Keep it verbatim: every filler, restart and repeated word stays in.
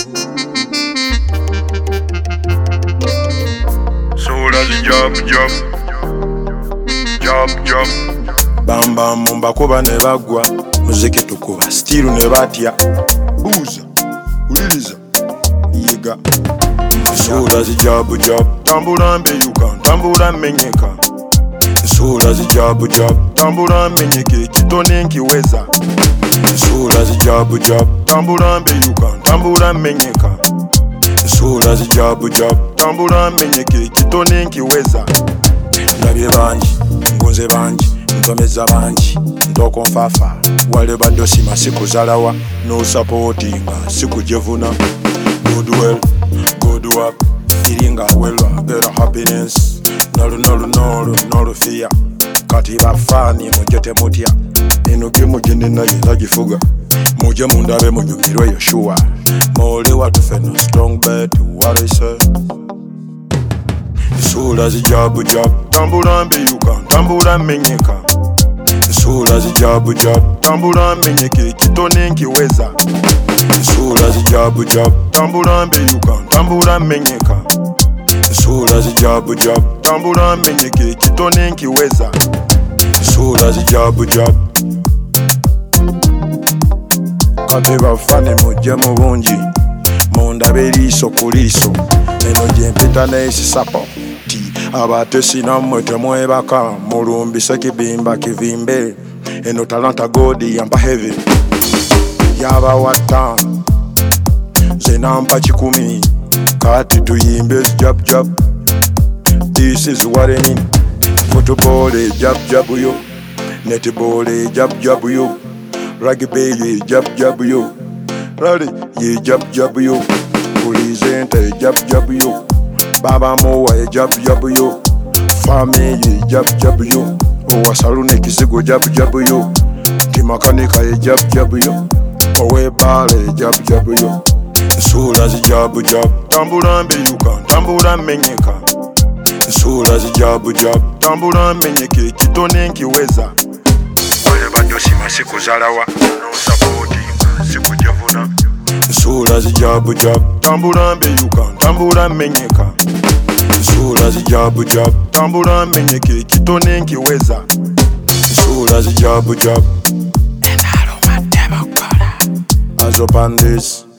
Soul as a job, job, job, job. Bam bam mumba kuba ne bagwa, muziki tukuba, still ne batya. Buuza, uliriza, yiga. Soul as a job, job, tambula mbeyuka, tambula menyeka. Soul as a job, job, tambula menyeke, kitone nkiweza. Soul as a job, job, tambula mbeyuka, tambula menyeka. Soul as a job, job, tambula menyeke, kitone nkiweza. Ndabye banji, ngonze banji, ntomeza banji, ntoko nfafa. Wale bado sima siku zalawa, no supportinga, siku jevuna. Good well, good work, feeling well, better happiness. Nolu nolu nolu nolu fear. Kati bafani mujete mutia. Enoge mujene na yela gifuga. Muje mundabe munyumirwe Yoshua. Mole watu feno strong bed, what I say. Soul as a job, job, tambula mbeyuka, tambula menyeka. Soul as a job, job, tambula menyeke, kitone nkiweza. Soul as a job, job, tambula mbeyuka, tambula menyeka. Soul as a job, job, tambula menyeke, kitone nkiweza. Soul as a job, job. Kati bafane muje mu bungi, mundabe liiso ku liiso. Eno gye mpita n'esi sapo. Abate sinamwe temwebaka, mulumbise kibimba kivimbe. Eno talanta godi yampa heavy, yaba wata zenampa kikumi. Kati tuyimbe jab jab, this is what I mean. Football jab jab yo, netball jab jab yo, rugby jab jab yo, rally ye jab jab yo, police jab jab yo. Baba mowa ye jab jab yo, family ye jab jab yo. Owa salune kisigo jab jab yo, kimakanika ye jab jab yo, owe bale ye jab jab yo. Soul as a job, job, tambula mbeyuka, tambula menyeka. Soul as a job, job, tambula menyeke, kitone nkiweza. Wale bado sima siku zalawa, no supporting, siku jevuna. Soul as a job, job, tambula mbeyuka, tambula menyeka. Soul as a job, job, tambula menyeke, kitone nkiweza. Soul as a job, job. And I don't want them, Azo Pandis.